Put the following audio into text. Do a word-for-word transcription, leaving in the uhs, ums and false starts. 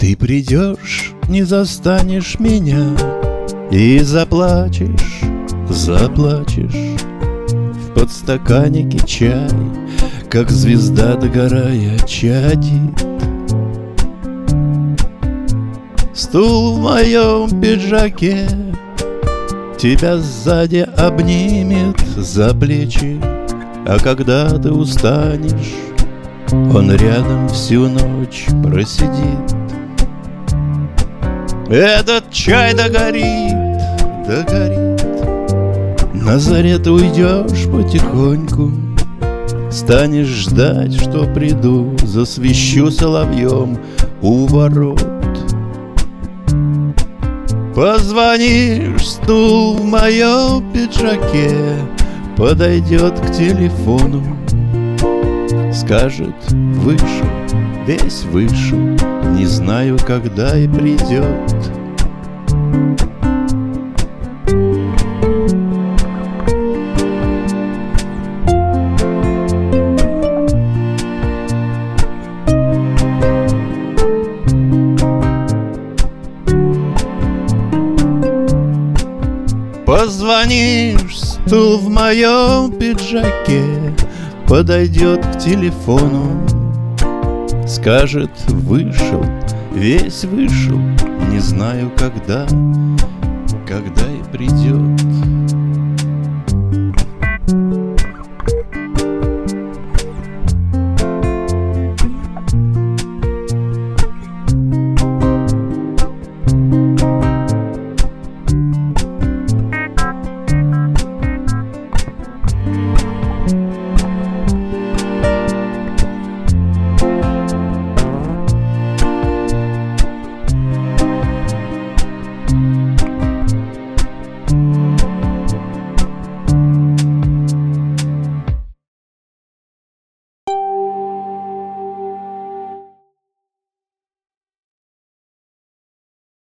Ты придешь, не застанешь меня, и заплачешь, заплачешь. В подстаканнике чай, как звезда догорая чадит. Стул в моем пиджаке тебя сзади обнимет за плечи, а когда ты устанешь, он рядом всю ночь просидит. Этот чай догорит, догорит. На заре ты уйдешь потихоньку, станешь ждать, что приду, засвищу соловьем у ворот. Позвонишь, стул в моем пиджаке подойдет к телефону, скажет: вышел, весь вышел, не знаю, когда и придет. Позвонишь, стул в моем пиджаке подойдет к телефону, скажет: вышел, весь вышел, не знаю, когда, когда и придет.